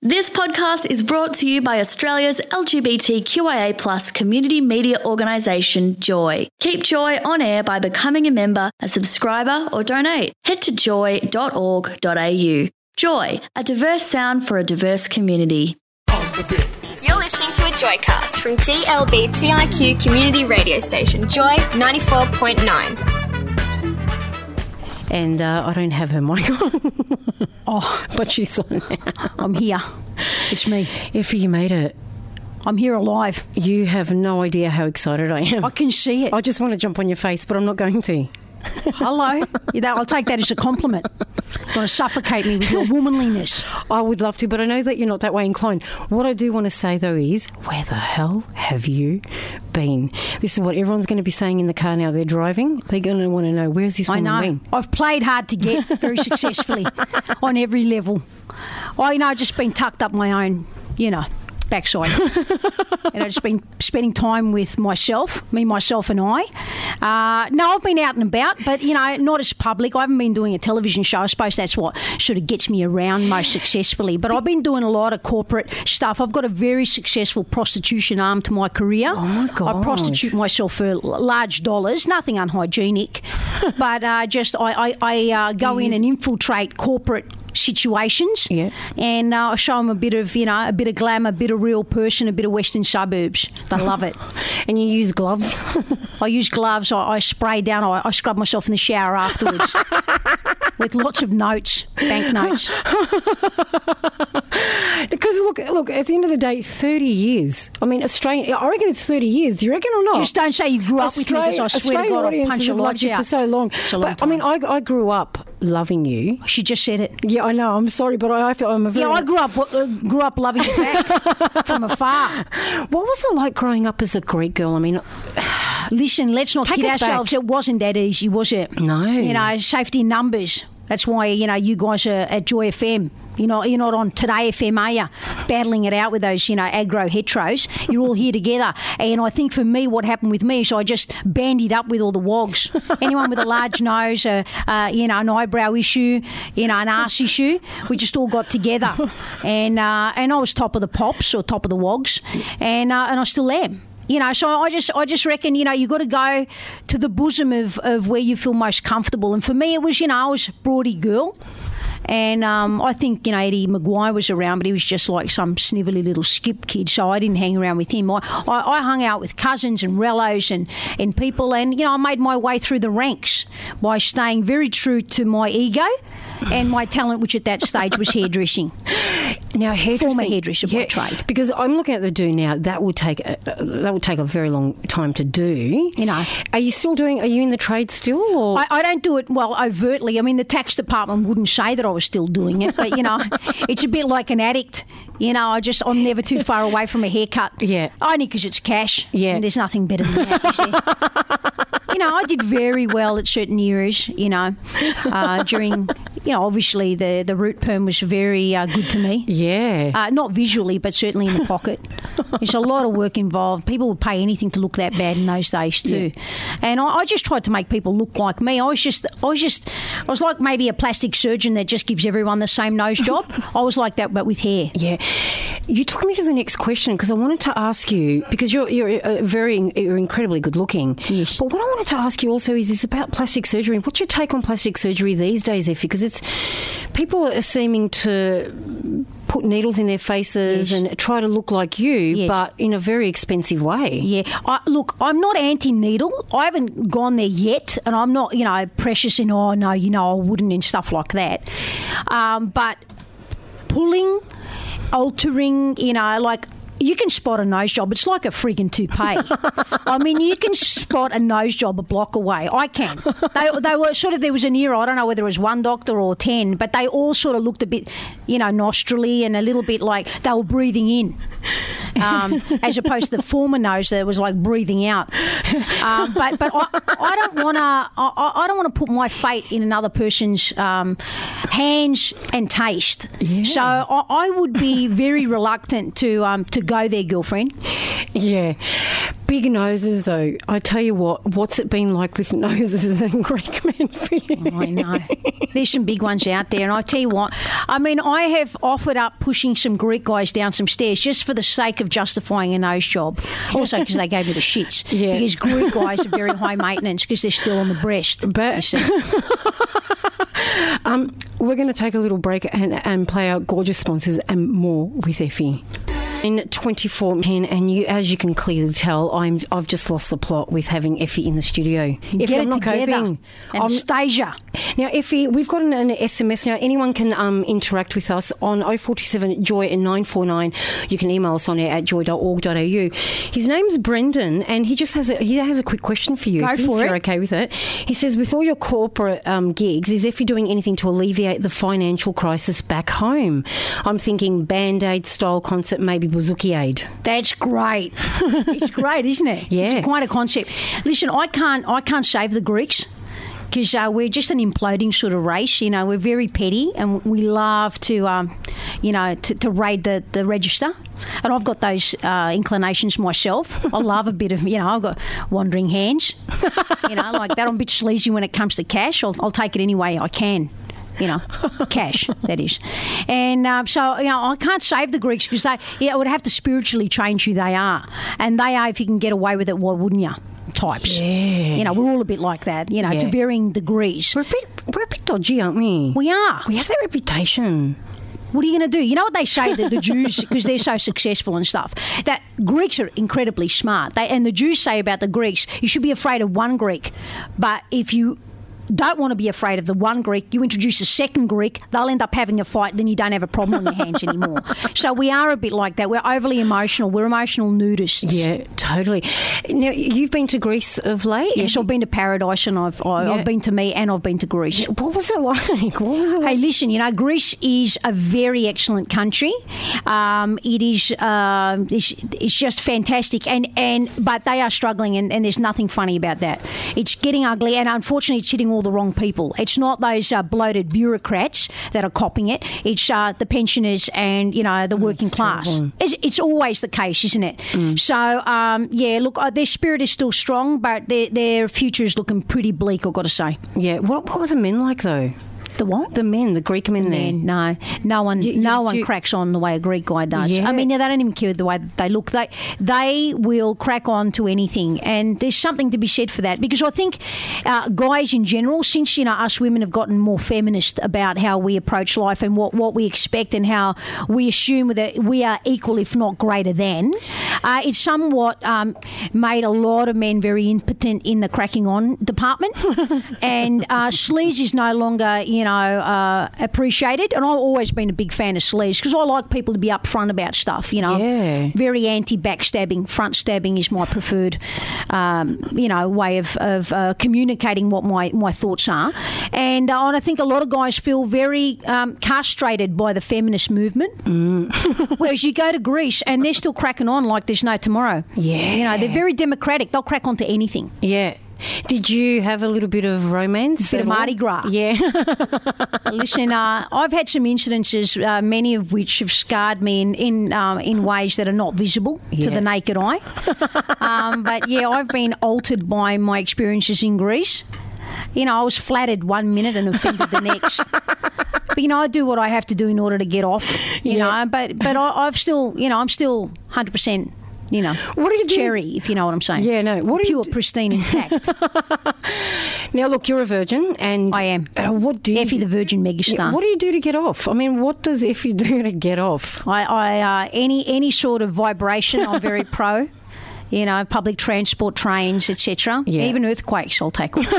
This podcast is brought to you by Australia's LGBTQIA+ community media organisation, Joy. Keep Joy on air by becoming a member, a subscriber or donate. Head to joy.org.au. Joy, a diverse sound for a diverse community. You're listening to a Joycast from GLBTIQ community radio station, Joy 94.9. And I don't have her mic on. But she's on now. I'm here. It's me. Effie, you made it. I'm here alive. You have no idea how excited I am. I can see it. I just want to jump on your face, but I'm not going to. Hello. I'll take that as a compliment. You're going to suffocate me with your womanliness. I would love to, but I know that you're not that way inclined. What I do want to say, though, is where the hell have you been? This is what everyone's going to be saying in the car now they're driving. They're going to want to know, where's this woman been? I've played hard to get very successfully on every level. I've just been tucked up my own, backside. And I've just been spending time with myself and I. No, I've been out and about, but, not as public. I haven't been doing a television show. I suppose that's what sort of gets me around most successfully. But I've been doing a lot of corporate stuff. I've got a very successful prostitution arm to my career. Oh, my God. I prostitute myself for large dollars, nothing unhygienic. But I go in and infiltrate corporate situations, and I show them a bit of glamour, a bit of real person, a bit of Western suburbs. They love it. And you use gloves? I use gloves. I spray down. I scrub myself in the shower afterwards with lots of notes, bank notes. Because look, at the end of the day, 30 years. I mean, Australia. I reckon it's 30 years. Do you reckon or not? Just don't say you grew up with me, because I swear to God, I'll punch your lights out for so long. It's a long time. I mean, I grew up loving you. She just said it. Yeah, I know. I'm sorry, but I feel I'm a very... Yeah, I grew up loving you back from afar. What was it like growing up as a Greek girl? I mean... Listen, let's not kid ourselves. Back. It wasn't that easy, was it? No. Safety in numbers. That's why, you guys are at Joy FM. You're not on Today FM, are you? Battling it out with those, aggro heteros. You're all here together. And I think for me, what happened with me is I just bandied up with all the wogs. Anyone with a large nose, an eyebrow issue, an arse issue, we just all got together. And I was top of the pops or top of the wogs. And I still am. So I just reckon, you got to go to the bosom of where you feel most comfortable. And for me, it was, I was a broady girl. And I think, Eddie Maguire was around, but he was just like some snivelly little skip kid, so I didn't hang around with him. I hung out with cousins and rellos and people, and, I made my way through the ranks by staying very true to my ego and my talent, which at that stage was hairdressing. Now, former hairdresser by trade. Because I'm looking at the do now. That would take a very long time to do. Are you still doing? Are you in the trade still? Or? I don't do it overtly. I mean, the tax department wouldn't say that I was still doing it, but it's a bit like an addict. I'm never too far away from a haircut. Yeah. Only because it's cash. Yeah. And there's nothing better than that, is there? I did very well at certain eras, during, obviously the root perm was very good to me. Yeah. Not visually, but certainly in the pocket. There's a lot of work involved. People would pay anything to look that bad in those days too. Yeah. And I just tried to make people look like me. I was like maybe a plastic surgeon that just gives everyone the same nose job. I was like that, but with hair. Yeah. You took me to the next question, because I wanted to ask you, because you're incredibly good looking. Yes. But what I wanted to ask you also is about plastic surgery. What's your take on plastic surgery these days, Effie? Because people are seeming to put needles in their faces and try to look like you, but in a very expensive way. Yeah. Look, I'm not anti-needle. I haven't gone there yet, and I'm not, precious in, I wouldn't and stuff like that. But pulling, altering, you can spot a nose job. It's like a friggin' toupee. I mean, you can spot a nose job a block away. I can. They were sort of, there was an era, I don't know whether it was one doctor or 10, but they all sort of looked a bit, nostrily and a little bit like they were breathing in. As opposed to the former nose that was like breathing out. But I don't want to put my fate in another person's hands and taste. Yeah. So I would be very reluctant to go there, girlfriend. Yeah. Big noses, though. I tell you what's it been like with noses and Greek men for you? I know. There's some big ones out there, and I tell you what, I mean, I have offered up pushing some Greek guys down some stairs just for the sake of justifying a nose job. Also because they gave me the shits. Yeah. Because Greek guys are very high maintenance because they're still on the breast. But we're going to take a little break and play our gorgeous sponsors and more with Effie. In 24:10, and as you can clearly tell, I've just lost the plot with having Effie in the studio. Get it together. Anastasia. Now, Effie, we've got an SMS now. Anyone can interact with us on 047 Joy and 949. You can email us on air at joy.org.au. His name's Brendan, and he just has a quick question for you. Go if for it. You're okay with it? He says, with all your corporate gigs, is Effie doing anything to alleviate the financial crisis back home? I'm thinking Band-Aid style concert, maybe Bouzouki Aid. That's great. It's great, isn't it? Yeah. It's quite a concept. Listen, I can't save the Greeks because we're just an imploding sort of race. You know, we're very petty and we love to, to raid the register. And I've got those inclinations myself. I love a bit of, I've got wandering hands. Like that. I'm a bit sleazy when it comes to cash. I'll take it any way I can. Cash, that is. And I can't save the Greeks because it would have to spiritually change who they are. And they are, if you can get away with it, why wouldn't you? Types. Yeah. We're all a bit like that, to varying degrees. We're a bit dodgy, aren't we? We are. We have that reputation. What are you going to do? You know what they say, that the Jews, because they're so successful and stuff, that Greeks are incredibly smart. And the Jews say about the Greeks, you should be afraid of one Greek. But if you don't want to be afraid of the one Greek, you introduce a second Greek, they'll end up having a fight, then you don't have a problem on your hands anymore. So we are a bit like that. We're overly emotional. We're emotional nudists. Yeah, totally. Now, you've been to Greece of late? Yes, I've been to Paradise and I've been to me and I've been to Greece. Yeah, what was it like? Hey, listen, Greece is a very excellent country. It is it's just fantastic, but they are struggling and there's nothing funny about that. It's getting ugly and unfortunately it's hitting all the wrong people. It's not those bloated bureaucrats that are copying it. It's the pensioners and, the working class. It's always the case, isn't it? So, look, their spirit is still strong, but their future is looking pretty bleak, I've got to say. Yeah. What was the men like, though? The what? The men, the Greek men there. No one cracks on the way a Greek guy does. Yeah. I mean, they don't even care the way they look. They will crack on to anything, and there's something to be said for that. Because I think guys in general, since us women have gotten more feminist about how we approach life and what we expect and how we assume that we are equal, if not greater than, it's somewhat made a lot of men very impotent in the cracking on department, and sleaze is no longer appreciated. And I've always been a big fan of sleaze because I like people to be upfront about stuff, Yeah. Very anti-backstabbing. Front stabbing is my preferred, way of communicating what my thoughts are. And I think a lot of guys feel very castrated by the feminist movement. Whereas you go to Greece and they're still cracking on like there's no tomorrow. Yeah. They're very democratic. They'll crack on to anything. Yeah. Did you have a little bit of romance? A bit of Mardi Gras. Yeah. Listen, I've had some incidences, many of which have scarred me in ways that are not visible to the naked eye. But yeah, I've been altered by my experiences in Greece. I was flattered one minute and offended the next. But I do what I have to do in order to get off. But I'm still 100%. What do you do? Cherry, if you know what I'm saying. Yeah, no. What pure, pristine, intact. Now, look, you're a virgin, and I am. What do you? Effie, the Virgin megastar. What do you do to get off? I mean, what does Effie do to get off? Any sort of vibration, I'm very pro. Public transport, trains, etc. Yeah. Even earthquakes, I'll take on.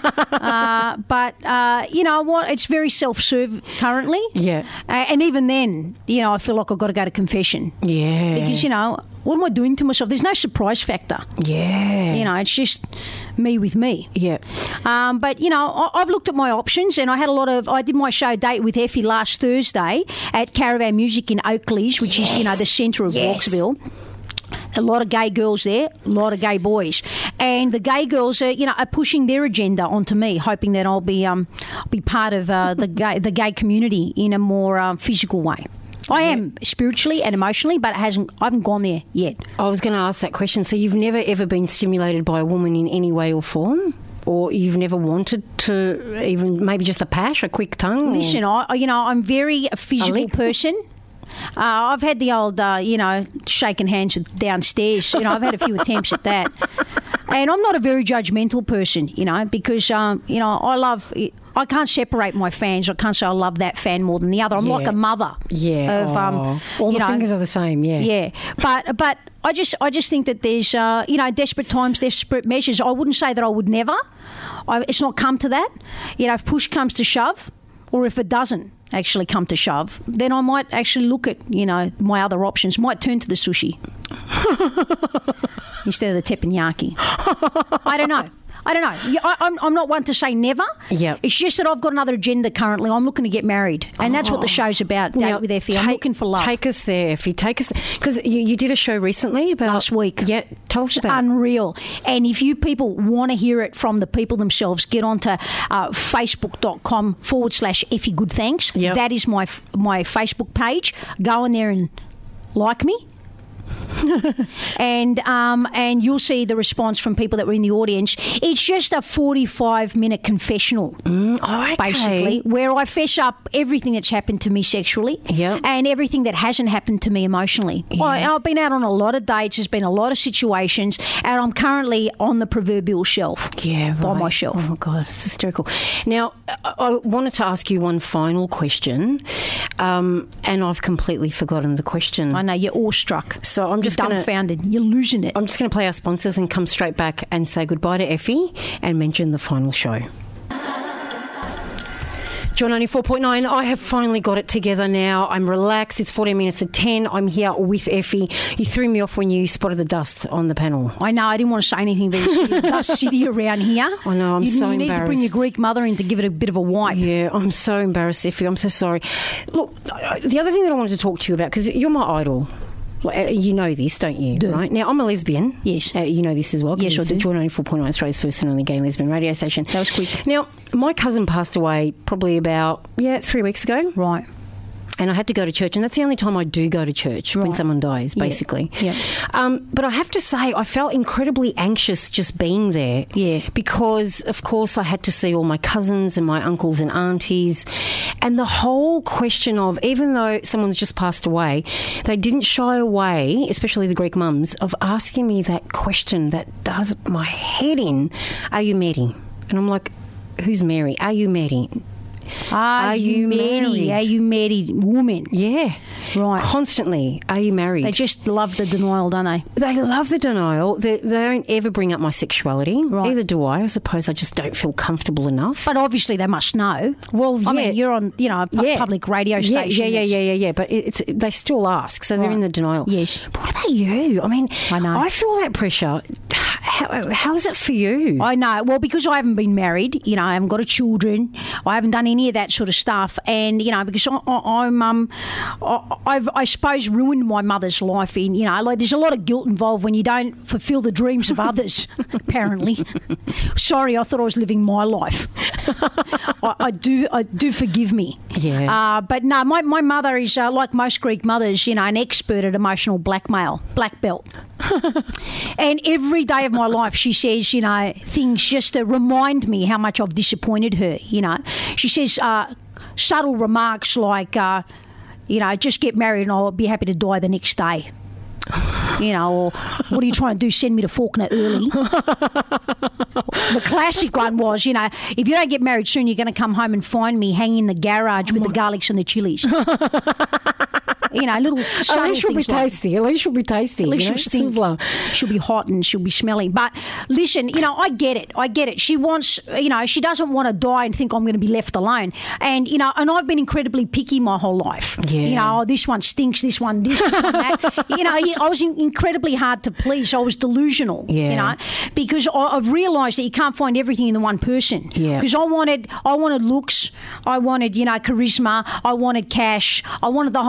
But you know what? It's very self-serve currently. Yeah. And even then, I feel like I've got to go to confession. Yeah. Because, what am I doing to myself? There's no surprise factor. Yeah. It's just me with me. Yeah. But, I've looked at my options and I did my show Date with Effie last Thursday at Caravan Music in Oakleys, which is, the centre of Walksville. A lot of gay girls there, a lot of gay boys, and the gay girls are pushing their agenda onto me, hoping that I'll be part of the gay community in a more physical way. I am spiritually and emotionally, but I haven't gone there yet. I was going to ask that question. So you've never ever been stimulated by a woman in any way or form? Or you've never wanted to, even maybe just a pash, a quick tongue? Listen, I'm very a physical person. I've had the old, shaking hands with downstairs. I've had a few attempts at that. And I'm not a very judgmental person, because, I love... I can't separate my fans. I can't say I love that fan more than the other. I'm like a mother. Yeah. All the fingers are the same, yeah. Yeah. But I just think that there's, desperate times, desperate measures. I wouldn't say that I would never. It's not come to that. If push comes to shove, or if it doesn't actually come to shove, then I might actually look at, my other options. Might turn to the sushi instead of the teppanyaki. I don't know. I'm not one to say never. Yep. It's just that I've got another agenda currently. I'm looking to get married. And that's what the show's about, Date with Effie. I'm looking for love. Take us there, Effie. Take us... Because you did a show recently about... Last week. Yeah, tell us about it. Unreal. And if you people want to hear it from the people themselves, get onto facebook.com/Effie Good Thanks. Yep. That is my Facebook page. Go in there and like me. and you'll see the response from people that were in the audience. It's just a 45-minute confessional, basically, where I fess up everything that's happened to me sexually and everything that hasn't happened to me emotionally. Yeah. I've been out on a lot of dates. There's been a lot of situations, and I'm currently on the proverbial shelf by myself. Oh, my God, it's hysterical. Now, I wanted to ask you one final question, and I've completely forgotten the question. I know, you're awestruck. So I'm just dumbfounded. You're losing it. I'm just going to play our sponsors and come straight back and say goodbye to Effie and mention the final show. Joy 94.9, I have finally got it together now. I'm relaxed. It's 14 minutes to 10. I'm here with Effie. You threw me off when you spotted the dust on the panel. I know. I didn't want to say anything, but it's dust city around here. I know. I'm so embarrassed. You need to bring your Greek mother in to give it a bit of a wipe. Yeah, I'm so embarrassed, Effie. I'm so sorry. Look, the other thing that I wanted to talk to you about, because you're my idol. You know this, don't you? Right? Now, I'm a lesbian. Yes. You know this as well. Yes, I do. Joy 94.9, Australia's first and only gay lesbian radio station. That was quick. Now, my cousin passed away probably about, 3 weeks ago. Right. And I had to go to church, and that's the only time I do go to church, when someone dies, basically. Yeah. But I have to say, I felt incredibly anxious just being there. Yeah. Because, of course, I had to see all my cousins and my uncles and aunties. And the whole question of, even though someone's just passed away, they didn't shy away, especially the Greek mums, of asking me that question that does my head in. Are you Mary? And I'm like, who's Mary? Are you Mary? Are you married? Are you married woman? Yeah. Right. Constantly. Are you married? They just love the denial, don't they? They love the denial. They don't ever bring up my sexuality. Right. Either do I. I suppose I just don't feel comfortable enough. But obviously they must know. Well, yeah. I mean, you're on, a public radio station. Yeah. But they still ask, so they're in the denial. Yes. But what about you? I mean, I know. I feel that pressure. How is it for you? I know. Well, because I haven't been married, I haven't got children, I haven't done any of that sort of stuff, and because I suppose ruined my mother's life. There's a lot of guilt involved when you don't fulfil the dreams of others. Apparently, sorry, I thought I was living my life. I do forgive me. Yeah. But no, my mother is like most Greek mothers, an expert at emotional blackmail, black belt. And every day of my life she says, things just to remind me how much I've disappointed her. She says subtle remarks like, just get married and I'll be happy to die the next day. Or what are you trying to do? Send me to Faulkner early. The classic one was, if you don't get married soon, you're going to come home and find me hanging in the garage with the garlics and the chilies. Little subtle At least she'll be tasty. At least she'll be tasty. At least she'll stink. She'll be hot and she'll be smelly. But listen, I get it. She wants, she doesn't want to die and think I'm going to be left alone. And, and I've been incredibly picky my whole life. Yeah. This one stinks, this one that. I was incredibly hard to please. I was delusional, because I've realised that you can't find everything in the one person. Yeah. Because I wanted looks, I wanted, charisma, I wanted cash, I wanted the whole thing.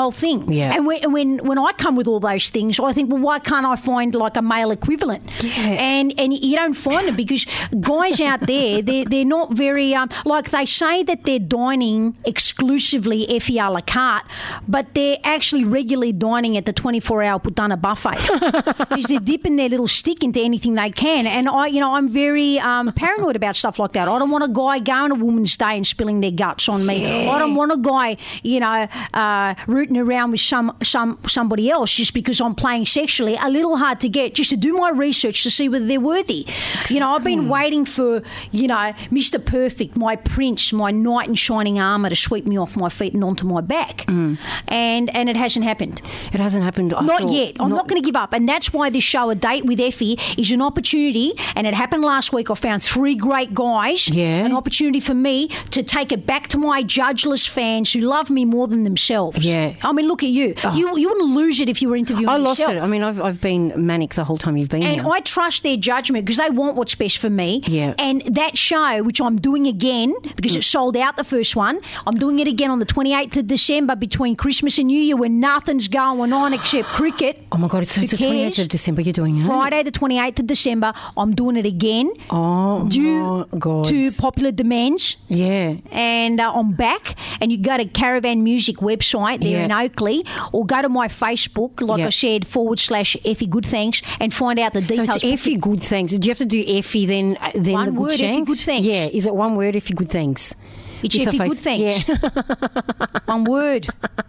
Yeah. And when I come with all those things, I think, well, why can't I find like a male equivalent? Yeah. And you don't find it because guys out there, they're not very, like they say that they're dining exclusively Effie a la carte, but they're actually regularly dining at the 24-hour Putana buffet because they're dipping their little stick into anything they can. And I'm very paranoid about stuff like that. I don't want a guy going to Women's Day and spilling their guts on me. Yeah. I don't want a guy, rooting around with somebody else just because I'm playing sexually. A little hard to get, just to do my research to see whether they're worthy. Exactly. I've been waiting for, Mr. Perfect, my prince, my knight in shining armour to sweep me off my feet and onto my back. And it hasn't happened. It hasn't happened. Not yet. I'm not going to give up. And that's why this show, A Date with Effie, is an opportunity, and it happened last week. I found 3 great guys. Yeah. An opportunity for me to take it back to my judgeless fans who love me more than themselves. Yeah. I mean, look at you. Oh. You wouldn't lose it if you were interviewing yourself. I lost it. I mean, I've been manic the whole time you've been here. And I trust their judgment because they want what's best for me. Yeah. And that show, which I'm doing again because it sold out the first one, I'm doing it again on the 28th of December between Christmas and New Year when nothing's going on except cricket. Oh, my God, it's the 28th of December you're doing it? Friday the 28th of December, I'm doing it again. Oh, due my God. to popular demands. Yeah. And I'm back, and you go to Caravan Music website there in Oakley, or go to my Facebook, like I said, /Effie Good Thanks, and find out the details. So it's Effie Good Thanks. Do you have to do Effie then one the word, Good Effie Good Thanks? Yeah. Is it one word, Effie Good Thanks? It's Effie Good Thanks. Yeah. One word.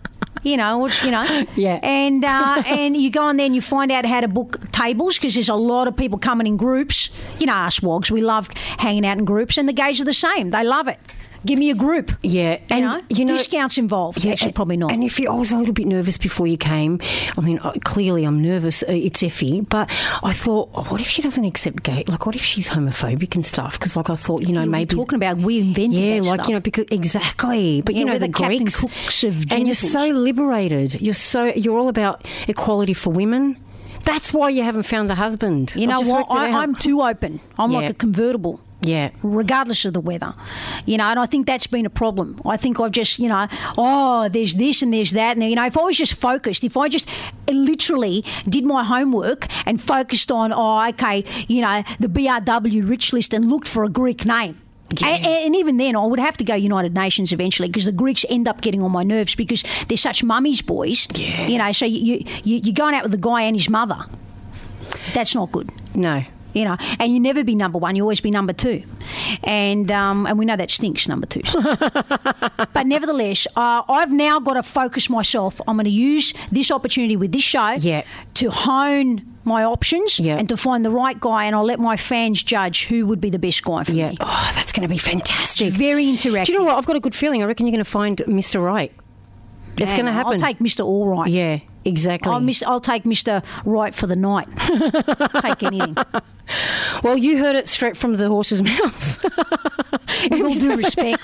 Yeah. And you go on there and you find out how to book tables because there's a lot of people coming in groups. Us wogs, we love hanging out in groups, and the gays are the same. They love it. Give me a group. Yeah. And discounts involved. Yeah, actually, probably not. And if I was a little bit nervous before you came, I mean, clearly I'm nervous. It's Effie. But I thought, what if she doesn't accept gay? Like, what if she's homophobic and stuff? Because, I thought, maybe... Talking about we invented that stuff. because... Exactly. But, we're the Greeks... Cooks of genitals. And you're so liberated. You're all about equality for women. That's why you haven't found a husband. You know what? I'm too open. I'm like a convertible. Yeah. Regardless of the weather. And I think that's been a problem. I think I've just, there's this and there's that. And, if I was just focused, if I just literally did my homework and focused on, the BRW rich list and looked for a Greek name. Yeah. And even then, I would have to go United Nations eventually because the Greeks end up getting on my nerves because they're such mummies boys. Yeah. So you're going out with the guy and his mother. That's not good. No. And you never be number one, you always be number 2. And we know that stinks, number 2s. But nevertheless, I've now got to focus myself. I'm going to use this opportunity with this show to hone my options and to find the right guy, and I'll let my fans judge who would be the best guy for me. Oh, that's going to be fantastic. It's very interactive. Do you know what? I've got a good feeling. I reckon you're going to find Mr. Right. It's going to happen. I'll take Mr. All Right. Yeah, exactly. I'll take Mr. Right for the night. Take anything. Well, you heard it straight from the horse's mouth. With all due respect.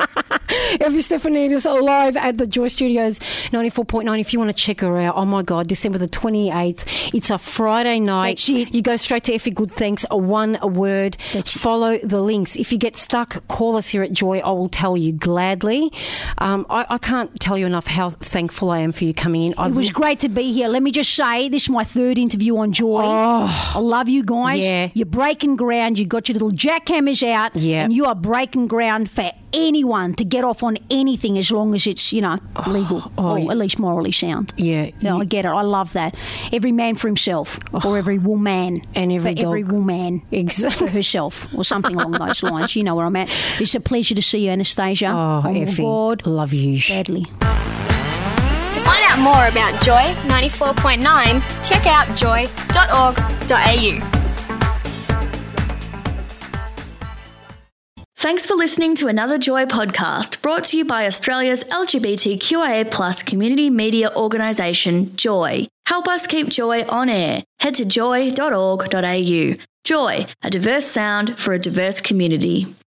Effie Stefanidis live at the Joy Studios 94.9. If you want to check her out, oh my God, December the 28th. It's a Friday night. That's it. You go straight to Effie Good Thanks, one word. Follow the links. If you get stuck, call us here at Joy. I will tell you gladly. I can't tell you enough how thankful I am for you coming in. It was great to be here. Let me just say, this is my 3rd interview on Joy. Oh, I love you guys. Yeah. You're breaking ground. You got your little jackhammers out. Yeah. And you are breaking ground for anyone to get off on anything as long as it's, legal or at least morally sound. Yeah. I get it. I love that. Every man for himself or every woman and every woman exactly. for herself or something along those lines. You know where I'm at. It's a pleasure to see you, Anastasia. Oh Effie, God. Love you. Badly. To find out more about Joy 94.9, check out joy.org.au. Thanks for listening to another Joy podcast brought to you by Australia's LGBTQIA+ community media organisation, Joy. Help us keep Joy on air. Head to joy.org.au. Joy, a diverse sound for a diverse community.